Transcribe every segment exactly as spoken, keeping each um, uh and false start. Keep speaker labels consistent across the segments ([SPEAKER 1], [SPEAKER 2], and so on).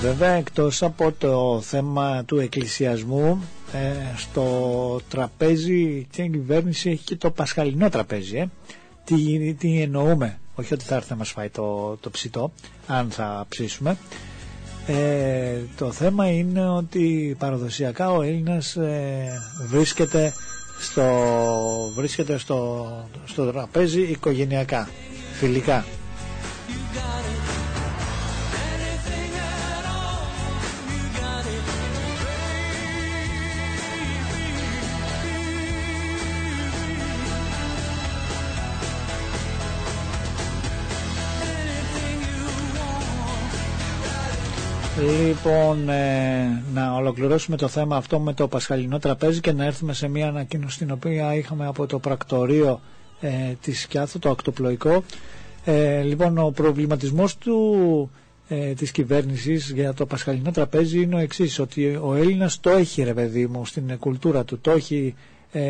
[SPEAKER 1] Βέβαια, εκτός από το θέμα του εκκλησιασμού, ε, στο τραπέζι και η κυβέρνηση έχει και το πασχαλινό τραπέζι. Ε. Τι, τι εννοούμε? Όχι ότι θα έρθει να μας φάει το, το ψητό, αν θα ψήσουμε. Ε, το θέμα είναι ότι παραδοσιακά ο Έλληνας ε, βρίσκεται στο, βρίσκεται στο, στο τραπέζι οικογενειακά, φιλικά. Λοιπόν, ε, να ολοκληρώσουμε το θέμα αυτό με το πασχαλινό τραπέζι και να έρθουμε σε μια ανακοίνωση την οποία είχαμε από το πρακτορείο ε, της Σκιάθου, το ακτοπλοϊκό. Ε, λοιπόν, ο προβληματισμός του, ε, της κυβέρνησης για το πασχαλινό τραπέζι είναι ο εξής, ότι ο Έλληνας το έχει, ρε παιδί μου, στην κουλτούρα του, το έχει ε,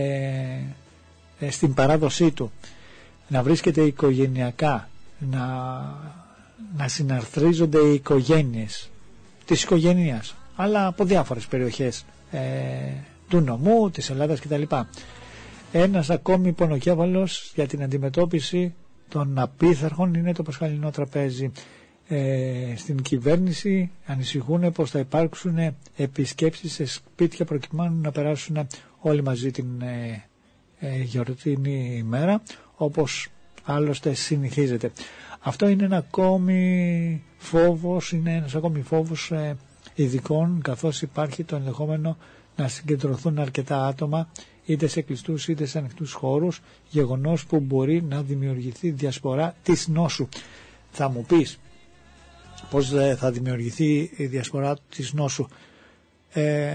[SPEAKER 1] ε, στην παράδοσή του, να βρίσκεται οικογενειακά, να, να συναρθρίζονται οι οικογένειες της οικογένειας, αλλά από διάφορες περιοχές ε, του νομού, της Ελλάδας κτλ. Ένας ακόμη πονοκέφαλος για την αντιμετώπιση των απίθαρχων είναι το πασχαλινό τραπέζι. Ε, στην κυβέρνηση ανησυχούν πως θα υπάρξουν επισκέψεις σε σπίτια προκειμένου να περάσουν όλοι μαζί την ε, ε, γιορτινή ημέρα, όπως άλλωστε συνηθίζεται. Αυτό είναι ένα ακόμη φόβος, είναι ένας ακόμη φόβος ε, ειδικών, καθώς υπάρχει το ενδεχόμενο να συγκεντρωθούν αρκετά άτομα είτε σε κλειστούς είτε σε ανοιχτούς χώρους, γεγονός που μπορεί να δημιουργηθεί διασπορά της νόσου. Θα μου πεις πώς ε, θα δημιουργηθεί η διασπορά της νόσου? Ε,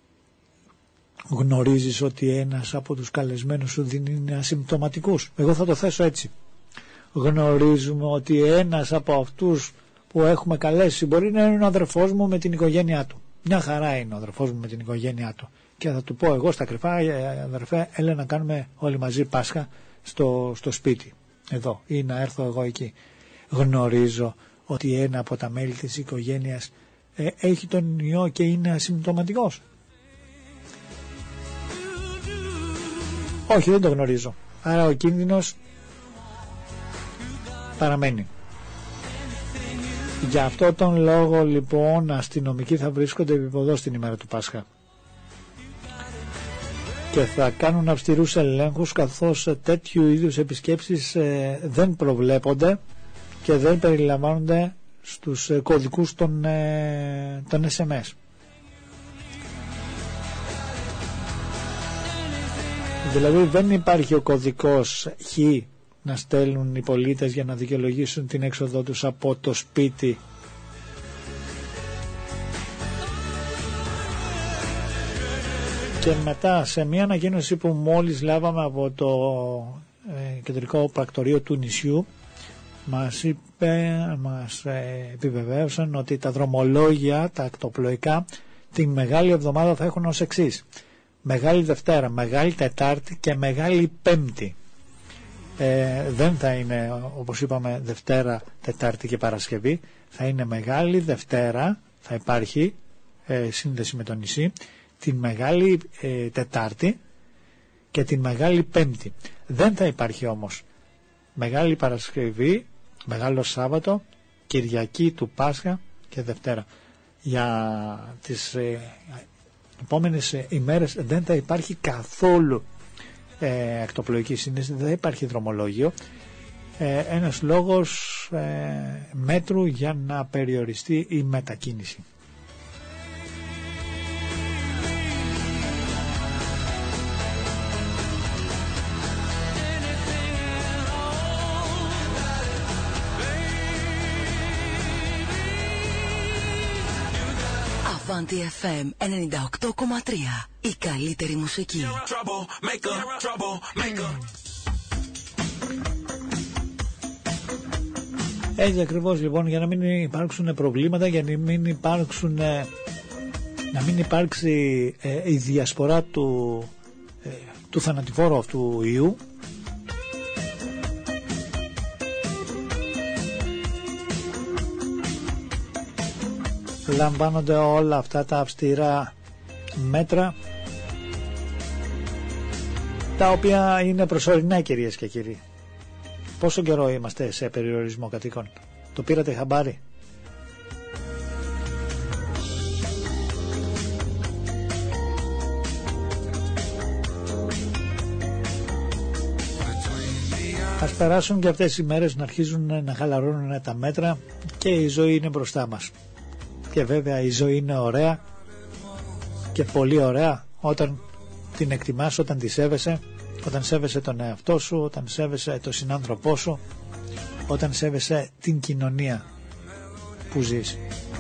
[SPEAKER 1] γνωρίζεις ότι ένας από τους καλεσμένους σου δεν είναι ασυμπτωματικούς? Εγώ θα το θέσω έτσι. Γνωρίζουμε ότι ένας από αυτούς που έχουμε καλέσει μπορεί να είναι ο αδερφός μου με την οικογένειά του. Μια χαρά είναι ο αδερφός μου με την οικογένειά του. Και θα του πω εγώ στα κρυφά, αδερφέ, έλα να κάνουμε όλοι μαζί Πάσχα στο, στο σπίτι, εδώ, ή να έρθω εγώ εκεί. Γνωρίζω ότι ένα από τα μέλη της οικογένειας ε, έχει τον ιό και είναι ασυμπτωματικός? Όχι, δεν το γνωρίζω. Άρα ο κίνδυνος παραμένει. Για αυτό τον λόγο λοιπόν αστυνομικοί θα βρίσκονται επιποδός στην ημέρα του Πάσχα και θα κάνουν αυστηρούς ελέγχους, καθώς τέτοιου είδους επισκέψεις ε, δεν προβλέπονται και δεν περιλαμβάνονται στους ε, κωδικούς των, ε, των ες εμ ες. Δηλαδή δεν υπάρχει ο κωδικός Χ να στέλνουν οι πολίτες για να δικαιολογήσουν την έξοδό τους από το σπίτι. Και μετά σε μια ανακοίνωση που μόλις λάβαμε από το ε, κεντρικό πρακτορείο του νησιού, μας είπε, μας ε, επιβεβαίωσαν ότι τα δρομολόγια, τα ακτοπλοϊκά, την Μεγάλη Εβδομάδα θα έχουν ως εξής: Μεγάλη Δευτέρα, Μεγάλη Τετάρτη και Μεγάλη Πέμπτη. Ε, δεν θα είναι, όπως είπαμε, Δευτέρα, Τετάρτη και Παρασκευή. Θα είναι Μεγάλη Δευτέρα, θα υπάρχει ε, σύνδεση με το νησί, την Μεγάλη ε, Τετάρτη και την Μεγάλη Πέμπτη. Δεν θα υπάρχει όμως Μεγάλη Παρασκευή, Μεγάλο Σάββατο, Κυριακή του Πάσχα και Δευτέρα. Για τις ε, επόμενες ε, ημέρες δεν θα υπάρχει καθόλου ε, ακτοπλοϊκή σύνδεση, δεν θα υπάρχει δρομολόγιο. Ε, ένας λόγος ε, μέτρου για να περιοριστεί η μετακίνηση.
[SPEAKER 2] Avanti εφ εμ ενενήντα οκτώ κόμμα τρία. Η καλύτερη μουσική.
[SPEAKER 1] Έτσι ακριβώς λοιπόν, για να μην υπάρξουν προβλήματα, για να μην υπάρξουν να μην υπάρξει ε, η διασπορά του, ε, του θανατηφόρου αυτού ιού, λαμβάνονται όλα αυτά τα αυστηρά μέτρα, τα οποία είναι προσωρινά, κυρίες και κύριοι. Πόσο καιρό είμαστε σε περιορισμό κατοίκων? Το πήρατε χαμπάρι? Ας περάσουν και αυτές οι μέρες να αρχίζουν να χαλαρώνουν τα μέτρα και η ζωή είναι μπροστά μας. Και βέβαια η ζωή είναι ωραία και πολύ ωραία όταν την εκτιμάς, όταν τη σέβεσαι, όταν σέβεσαι τον εαυτό σου, όταν σέβεσαι τον συνάνθρωπό σου, όταν σέβεσαι την κοινωνία που ζεις.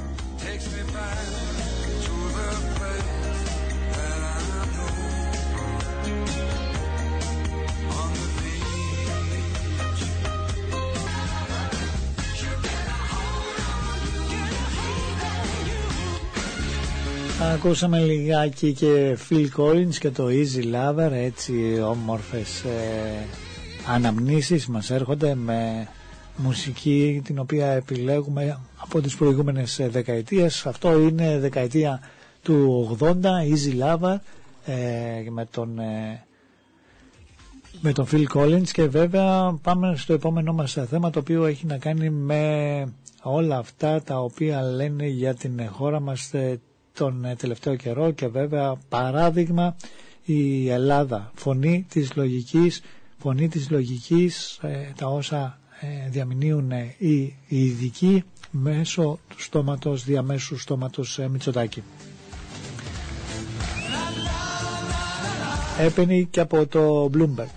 [SPEAKER 1] Ακούσαμε λιγάκι και Phil Collins και το Easy Lover, έτσι όμορφες ε, αναμνήσεις μας έρχονται με μουσική την οποία επιλέγουμε από τις προηγούμενες δεκαετίες. Αυτό είναι δεκαετία του ογδόντα, Easy Lover ε, με, τον, ε, με τον Phil Collins. Και βέβαια πάμε στο επόμενο μας θέμα, το οποίο έχει να κάνει με όλα αυτά τα οποία λένε για την χώρα μας τον τελευταίο καιρό. Και βέβαια παράδειγμα η Ελλάδα, φωνή της λογικής, φωνή της λογικής ε, τα όσα ε, διαμηνύουν ε, οι, οι ειδικοί μέσω του στόματος, διαμέσου στόματος ε, Μητσοτάκη. Έπαινε και από το Bloomberg.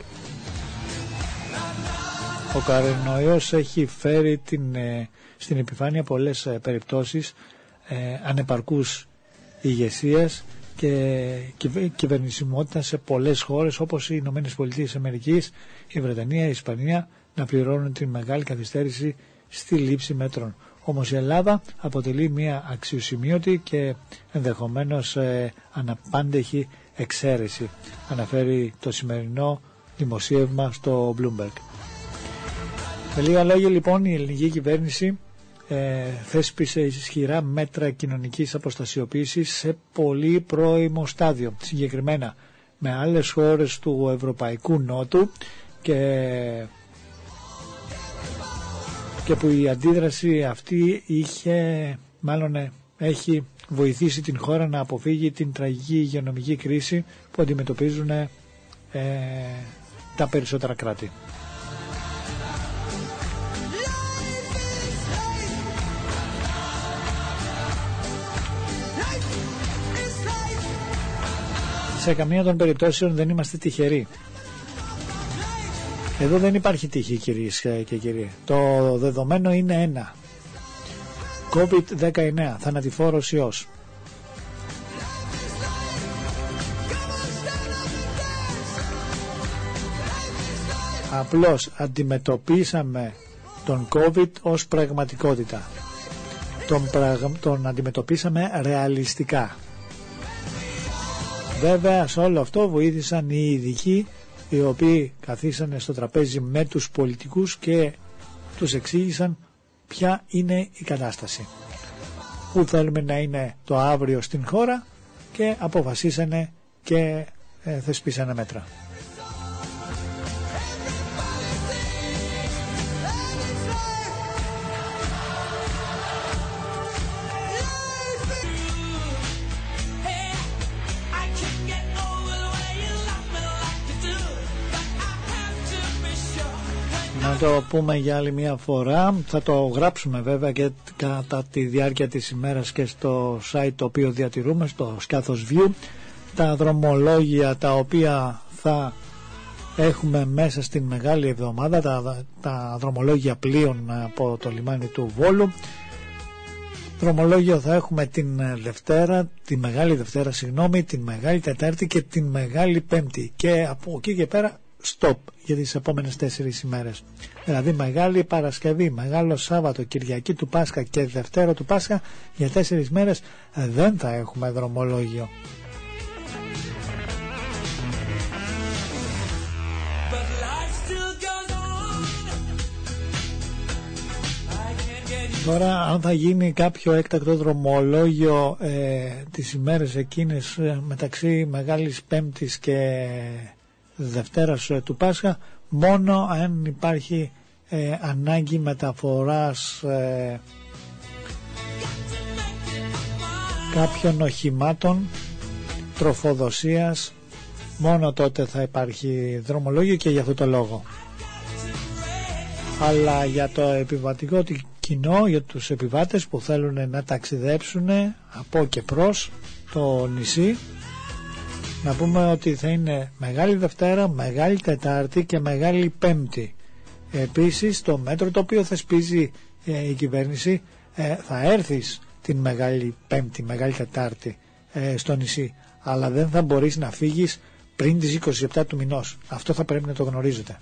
[SPEAKER 1] Ο κορονοϊός έχει φέρει την, ε, στην επιφάνεια πολλές ε, περιπτώσεις ε, ανεπαρκούς ηγεσίας και κυβερνησιμότητα σε πολλές χώρες όπως οι Ηνωμένες Πολιτείες Αμερικής, η Βρετανία, η Ισπανία να πληρώνουν την μεγάλη καθυστέρηση στη λήψη μέτρων. Όμως η Ελλάδα αποτελεί μια αξιοσημείωτη και ενδεχομένως ε, αναπάντεχη εξαίρεση, αναφέρει το σημερινό δημοσίευμα στο Bloomberg. Με λίγα λόγια λοιπόν, η ελληνική κυβέρνηση Ε, θέσπισε ισχυρά μέτρα κοινωνικής αποστασιοποίησης σε πολύ πρώιμο στάδιο, συγκεκριμένα με άλλες χώρες του Ευρωπαϊκού Νότου, και, και που η αντίδραση αυτή είχε, μάλλον έχει βοηθήσει την χώρα να αποφύγει την τραγική υγειονομική κρίση που αντιμετωπίζουν ε, τα περισσότερα κράτη. Σε καμία των περιπτώσεων δεν είμαστε τυχεροί. Εδώ δεν υπάρχει τύχη, κυρίες και κύριοι. Το δεδομένο είναι ένα. κόβιντ δεκαεννέα, θανατηφόρος ιός. Απλώς αντιμετωπίσαμε τον COVID ως πραγματικότητα. Τον, πραγ... τον αντιμετωπίσαμε ρεαλιστικά. Βέβαια σε όλο αυτό βοήθησαν οι ειδικοί, οι οποίοι καθίσανε στο τραπέζι με τους πολιτικούς και τους εξήγησαν ποια είναι η κατάσταση, που θέλουμε να είναι το αύριο στην χώρα, και αποφασίσανε και ε, θεσπίσανε μέτρα. Να το πούμε για άλλη μια φορά, θα το γράψουμε βέβαια και κατά τη διάρκεια της ημέρας και στο site το οποίο διατηρούμε, στο Σκάθος View, τα δρομολόγια τα οποία θα έχουμε μέσα στην μεγάλη εβδομάδα, τα, τα δρομολόγια πλοίων από το λιμάνι του Βόλου. Δρομολόγιο θα έχουμε την Δευτέρα, τη Μεγάλη Δευτέρα, συγγνώμη, την Μεγάλη Τετάρτη και την Μεγάλη Πέμπτη, και από εκεί και πέρα stop για τις επόμενες τέσσερις ημέρες. Δηλαδή Μεγάλη Παρασκευή, Μεγάλο Σάββατο, Κυριακή του Πάσχα και Δευτέρα του Πάσχα, για τέσσερις μέρες δεν θα έχουμε δρομολόγιο. But life still goes on. I can't get Τώρα αν θα γίνει κάποιο έκτακτο δρομολόγιο ε, τις ημέρες εκείνες ε, μεταξύ Μεγάλης Πέμπτης και Δευτέρας ε, του Πάσχα, μόνο αν υπάρχει ε, ανάγκη μεταφοράς ε, κάποιων οχημάτων, τροφοδοσίας, μόνο τότε θα υπάρχει δρομολόγιο και για αυτό το λόγο. Αλλά για το επιβατικό κοινό, για τους επιβάτες που θέλουν να ταξιδέψουν από και προς το νησί, να πούμε ότι θα είναι Μεγάλη Δευτέρα, Μεγάλη Τετάρτη και Μεγάλη Πέμπτη. Επίσης το μέτρο το οποίο θεσπίζει ε, η κυβέρνηση ε, θα έρθεις την Μεγάλη Πέμπτη, Μεγάλη Τετάρτη ε, στο νησί, αλλά δεν θα μπορείς να φύγεις πριν τις είκοσι επτά του μηνός. Αυτό θα πρέπει να το γνωρίζετε.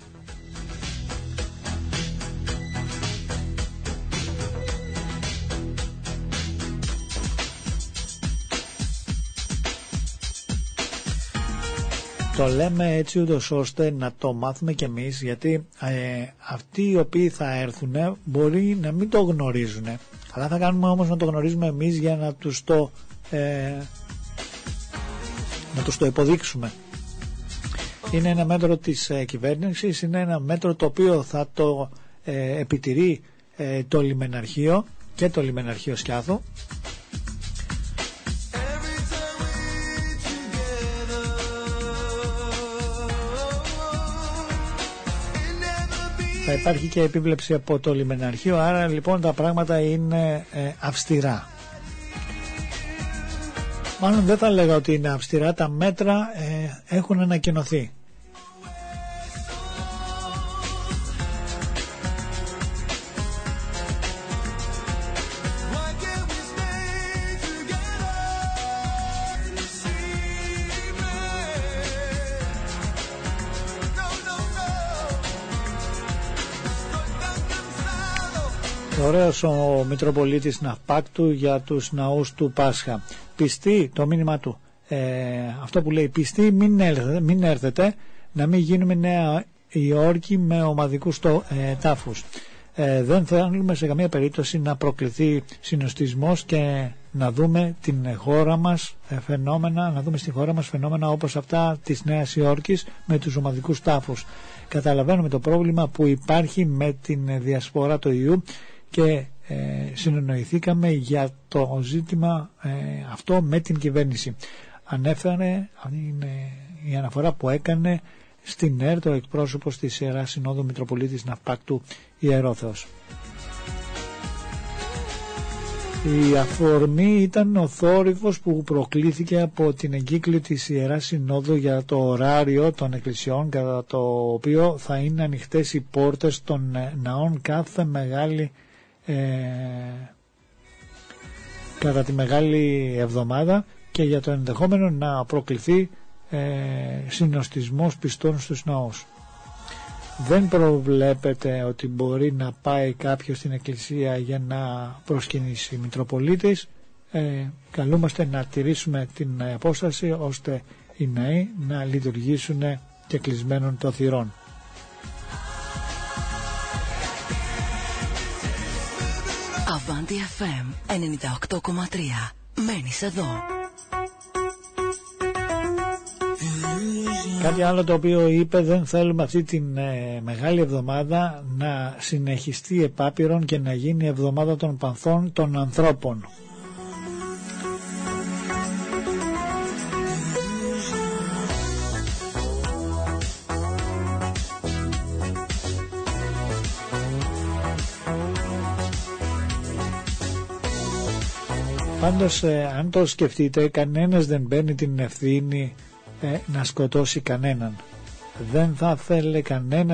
[SPEAKER 1] Το λέμε έτσι ούτως ώστε να το μάθουμε κι εμείς, γιατί ε, αυτοί οι οποίοι θα έρθουν μπορεί να μην το γνωρίζουν, αλλά θα κάνουμε όμως να το γνωρίζουμε εμείς για να τους το, ε, να τους το υποδείξουμε. Είναι ένα μέτρο της ε, κυβέρνησης, είναι ένα μέτρο το οποίο θα το ε, επιτηρεί ε, το λιμεναρχείο και το λιμεναρχείο Σκιάθου. Θα υπάρχει και επίβλεψη από το λιμεναρχείο, άρα λοιπόν τα πράγματα είναι ε, αυστηρά. Μάλλον δεν θα λέγα ότι είναι αυστηρά, τα μέτρα ε, έχουν ανακοινωθεί. Ωραίος ο Μητροπολίτης Ναυπάκτου για τους ναούς του Πάσχα. Πιστοί, το μήνυμα του, ε, αυτό που λέει, πιστοί μην έρθετε, μην έρθετε να μην γίνουμε Νέα Υόρκη με ομαδικούς το, ε, τάφους. Ε, δεν θέλουμε σε καμία περίπτωση να προκληθεί συνοστισμός και να δούμε την χώρα μας ε, φαινόμενα, να δούμε στη χώρα μας φαινόμενα όπως αυτά της Νέας Υόρκης με τους ομαδικούς τάφους. Καταλαβαίνουμε το πρόβλημα που υπάρχει με την διασπορά του ιού και ε, συνεννοηθήκαμε για το ζήτημα ε, αυτό με την κυβέρνηση. Ανέφερε, είναι η αναφορά που έκανε στην ΕΡΤ ο εκπρόσωπος της Ιεράς Συνόδου Μητροπολίτης Ναυπάκτου Ιερόθεος. Η αφορμή ήταν ο θόρυβος που προκλήθηκε από την εγκύκλη της Ιεράς Συνόδου για το ωράριο των εκκλησιών, κατά το οποίο θα είναι ανοιχτές οι πόρτες των ναών κάθε μεγάλη ε, κατά τη Μεγάλη Εβδομάδα, και για το ενδεχόμενο να προκληθεί ε, συνοστισμός πιστών στους ναούς. Δεν προβλέπεται ότι μπορεί να πάει κάποιος στην εκκλησία για να προσκυνήσει Μητροπολίτης. Ε, καλούμαστε να τηρήσουμε την απόσταση ώστε οι ναοί να λειτουργήσουν και κλεισμένων των θυρών.
[SPEAKER 2] Avanti εφ εμ ενενήντα οκτώ κόμμα τρία. Μένεις εδώ.
[SPEAKER 1] Κάτι άλλο το οποίο είπε, δεν θέλουμε αυτή την ε, Μεγάλη Εβδομάδα να συνεχιστεί επάπειρον και να γίνει εβδομάδα των παθών των ανθρώπων. Πάντως ε, αν το σκεφτείτε, κανένας δεν παίρνει την ευθύνη ε, να σκοτώσει κανέναν. Δεν θα θέλει κανένα